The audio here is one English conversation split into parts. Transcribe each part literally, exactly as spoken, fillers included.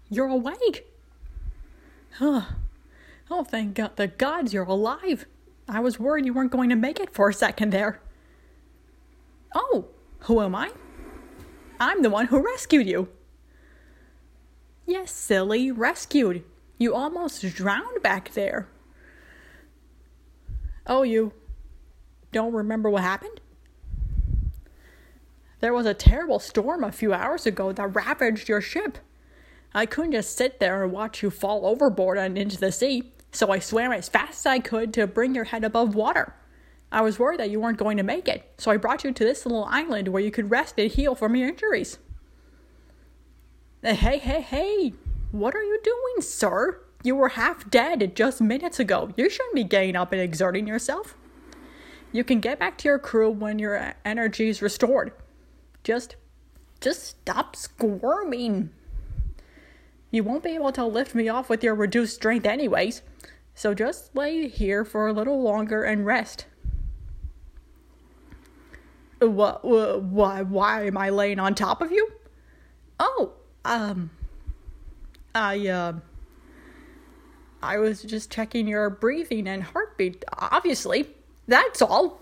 You're awake. Huh. Oh, thank God, the gods you're alive. I was worried you weren't going to make it for a second there. Oh, who am I? I'm the one who rescued you. Yes, silly, rescued. You almost drowned back there. Oh, you don't remember what happened? There was a terrible storm a few hours ago that ravaged your ship. I couldn't just sit there and watch you fall overboard and into the sea, so I swam as fast as I could to bring your head above water. I was worried that you weren't going to make it, so I brought you to this little island where you could rest and heal from your injuries. Hey, hey, hey, what are you doing, sir? You were half dead just minutes ago. You shouldn't be getting up and exerting yourself. You can get back to your crew when your energy is restored. Just, just stop squirming. You won't be able to lift me off with your reduced strength anyways, so just lay here for a little longer and rest. What, why, why am I laying on top of you? Oh, um, I, uh, I was just checking your breathing and heartbeat, obviously. That's all.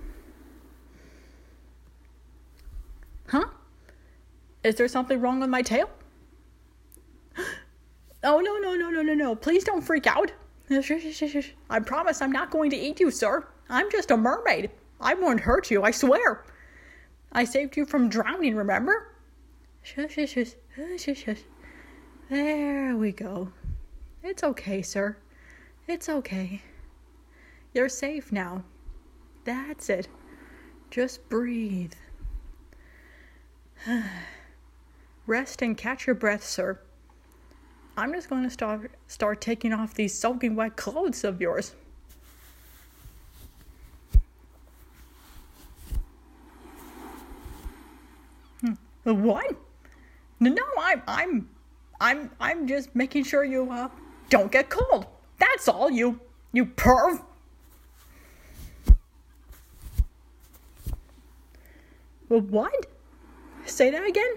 Huh? Is there something wrong with my tail? Oh, no, no, no, no, no, no. Please don't freak out. I promise I'm not going to eat you, sir. I'm just a mermaid. I won't hurt you, I swear. I saved you from drowning, remember? Shush, shush, shush, shush, shush. There we go. It's okay, sir. It's okay. You're safe now. That's it. Just breathe. Rest and catch your breath, sir. I'm just going to start start taking off these soaking wet clothes of yours. Hmm. What? No, no, I'm I'm I'm I'm just making sure you uh don't get cold. That's all, you you perv. What? Say that again?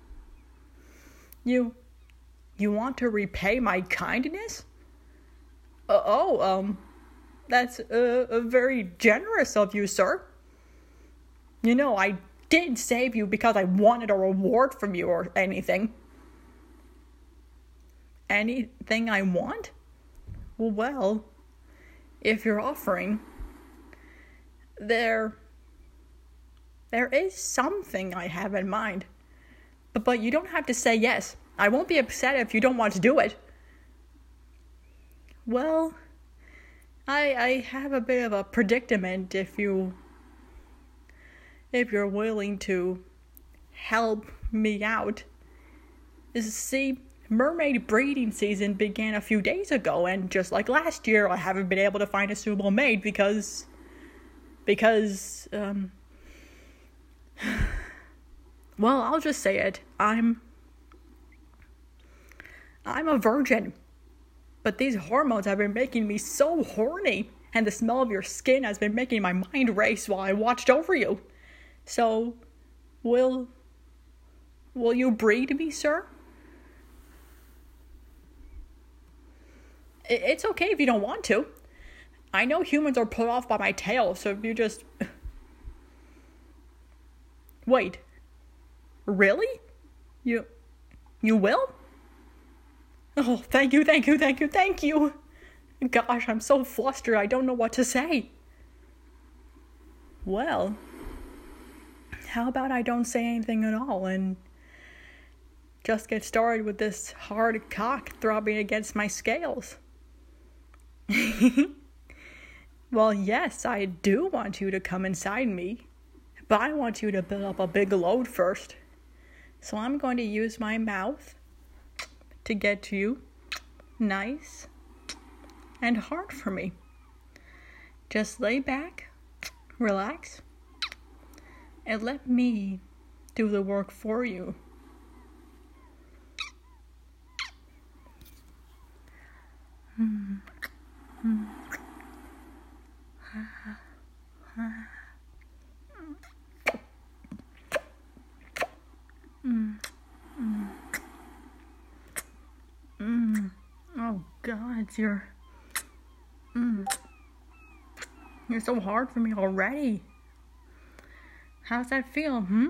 You You want to repay my kindness? Uh, oh, um, that's uh, uh, very generous of you, sir. You know, I didn't save you because I wanted a reward from you or anything. Anything I want? Well, if you're offering, there, there is something I have in mind. But, but you don't have to say yes. I won't be upset if you don't want to do it. Well, I I have a bit of a predicament if you if you're willing to help me out. See, mermaid breeding season began a few days ago, and just like last year, I haven't been able to find a suitable maid because because um well, I'll just say it. I'm I'm a virgin, but these hormones have been making me so horny, and the smell of your skin has been making my mind race while I watched over you. So, will, will you breed me, sir? It's okay if you don't want to. I know humans are put off by my tail, so if you just... Wait. Really? You, you will? Oh, thank you, thank you, thank you, thank you. Gosh, I'm so flustered, I don't know what to say. Well, how about I don't say anything at all and just get started with this hard cock throbbing against my scales? Well, yes, I do want you to come inside me, but I want you to build up a big load first. So I'm going to use my mouth to get you nice and hard for me. Just lay back, relax, and let me do the work for you. Hmm. Hmm. Mm. Mm. gods, you're... Mm, you're so hard for me already. How's that feel, hmm?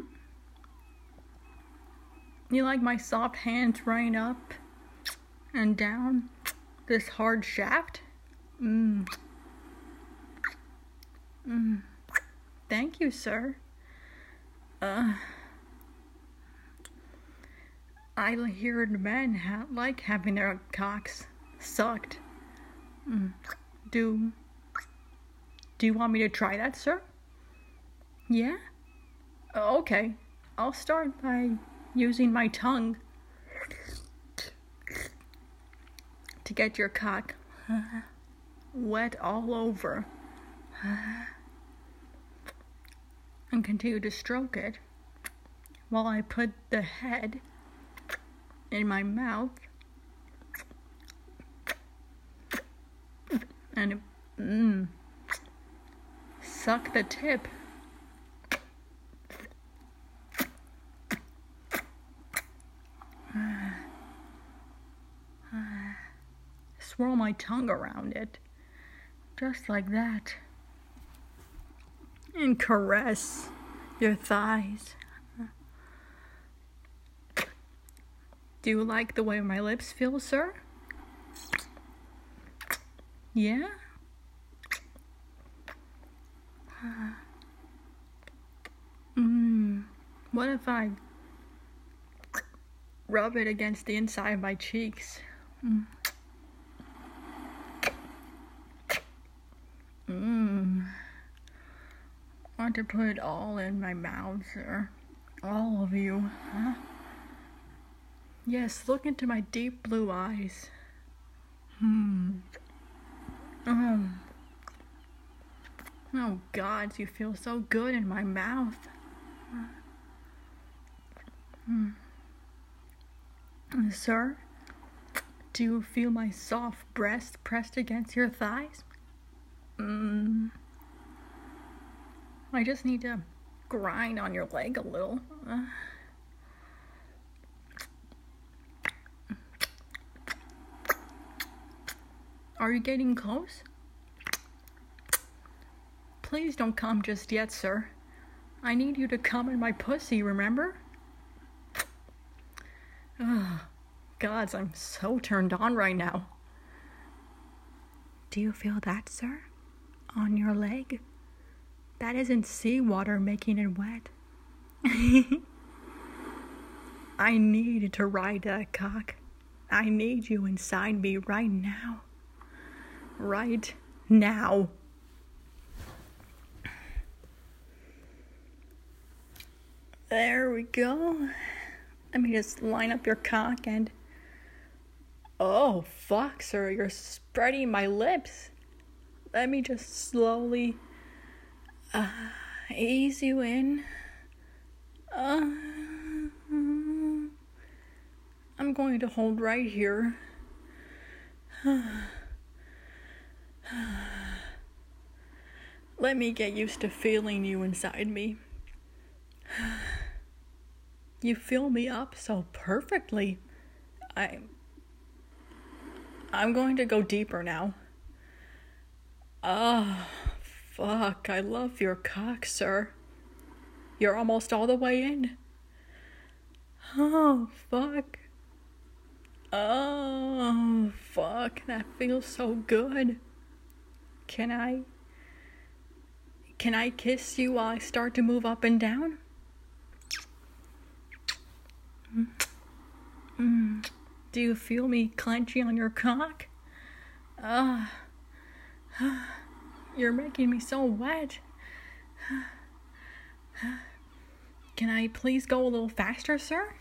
You like my soft hands running up and down this hard shaft? Mmm. Mmm. Thank you, sir. Uh... I heard men ha- like having their cocks sucked. Mm. Do... Do you want me to try that, sir? Yeah? Oh, okay. I'll start by using my tongue to get your cock wet all over and continue to stroke it while I put the head in my mouth and mm, suck the tip. Swirl my tongue around it, just like that, and caress your thighs. Do you like the way my lips feel, sir? Yeah? Mmm. What if I rub it against the inside of my cheeks? Mm. Mmm. I want to put it all in my mouth, sir. All of you, huh? Yes, look into my deep blue eyes. Hmm. Oh. Oh, God, you feel so good in my mouth. Hmm. Sir, do you feel my soft breast pressed against your thighs? Hmm. I just need to grind on your leg a little. Uh. Are you getting close? Please don't come just yet, sir. I need you to come in my pussy, remember? Ugh, gods, I'm so turned on right now. Do you feel that, sir? On your leg? That isn't seawater making it wet. I need to ride that cock. I need you inside me right now. Right now. There we go. Let me just line up your cock and... Oh, fuck, sir. You're spreading my lips. Let me just slowly uh, ease you in. Uh, I'm going to hold right here. Let me get used to feeling you inside me. You fill me up so perfectly. I, I'm going to go deeper now. Ah, oh, fuck, I love your cock, sir. You're almost all the way in. Oh, fuck. Oh, fuck, that feels so good. Can I... Can I kiss you while I start to move up and down? Mm. Mm. Do you feel me clenching on your cock? Ah, uh, you're making me so wet. Can I please go a little faster, sir?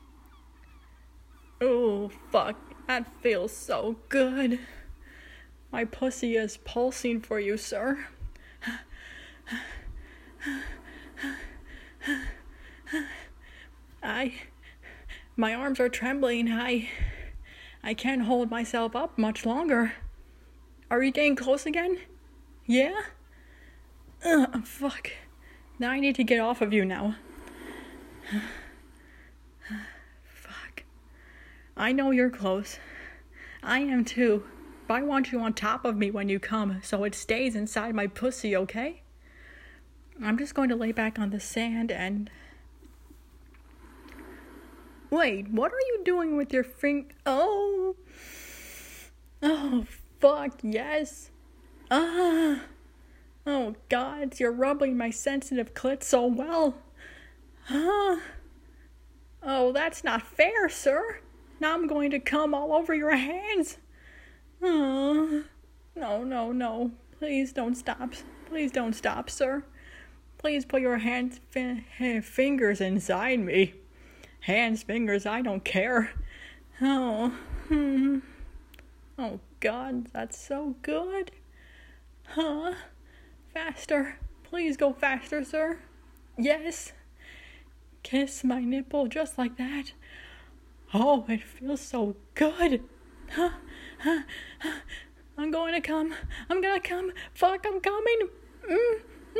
Oh, fuck, that feels so good. My pussy is pulsing for you, sir. I, my arms are trembling. I, I can't hold myself up much longer. Are you getting close again? Yeah? Ugh, fuck. Now I need to get off of you now. Fuck. I know you're close. I am too. But I want you on top of me when you come, so it stays inside my pussy, okay? I'm just going to lay back on the sand and... Wait, what are you doing with your fing... Oh! Oh, fuck, yes! Ah! Oh, God, you're rubbing my sensitive clit so well. Ah! Oh, that's not fair, sir. Now I'm going to come all over your hands. Oh, no, no, no. Please don't stop. Please don't stop, sir. Please put your hands, fi- fingers inside me. Hands, fingers, I don't care. Oh, hmm. Oh, God, that's so good. Huh? Faster. Please go faster, sir. Yes. Kiss my nipple just like that. Oh, it feels so good. Huh? Huh? Huh? I'm going to come. I'm gonna come. Fuck, I'm coming. Mm.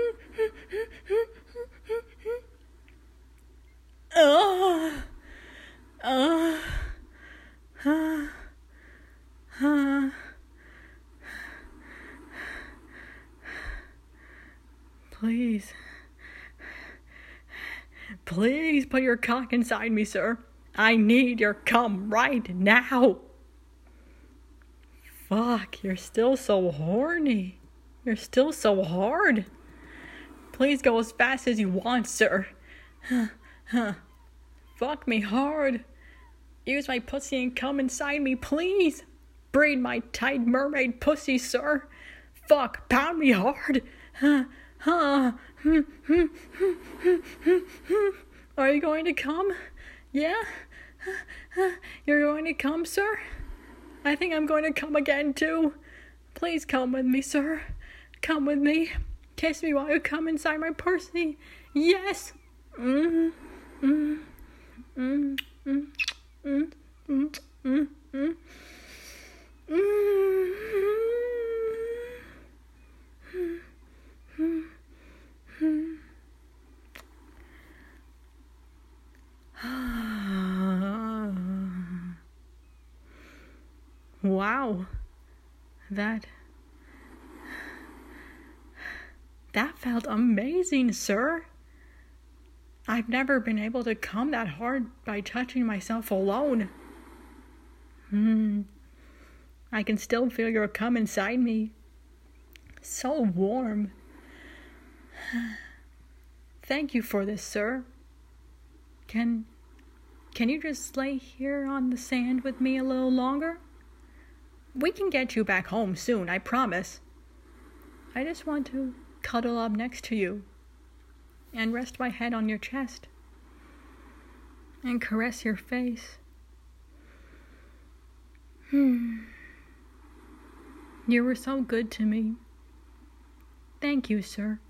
Oh. Oh. Huh. Huh. Please. Please put your cock inside me, sir. I need your cum right now. Fuck, you're still so horny. You're still so hard. Please go as fast as you want, sir. Huh, huh. Fuck me hard. Use my pussy and come inside me, please. Breed my tight mermaid pussy, sir. Fuck, pound me hard. Huh, huh. Are you going to come? Yeah? You're going to come, sir? I think I'm going to come again, too. Please come with me, sir. Come with me. Kiss me while you come inside my pussy. Yes. Mm, mm, mm, mm, mm, mm, mm, mm. Wow, that, that felt amazing, sir. I've never been able to come that hard by touching myself alone. Hmm, I can still feel your cum inside me. So warm. Thank you for this, sir. Can, can you just lay here on the sand with me a little longer? We can get you back home soon, I promise. I just want to cuddle up next to you and rest my head on your chest and caress your face. Hmm. You were so good to me. Thank you, sir.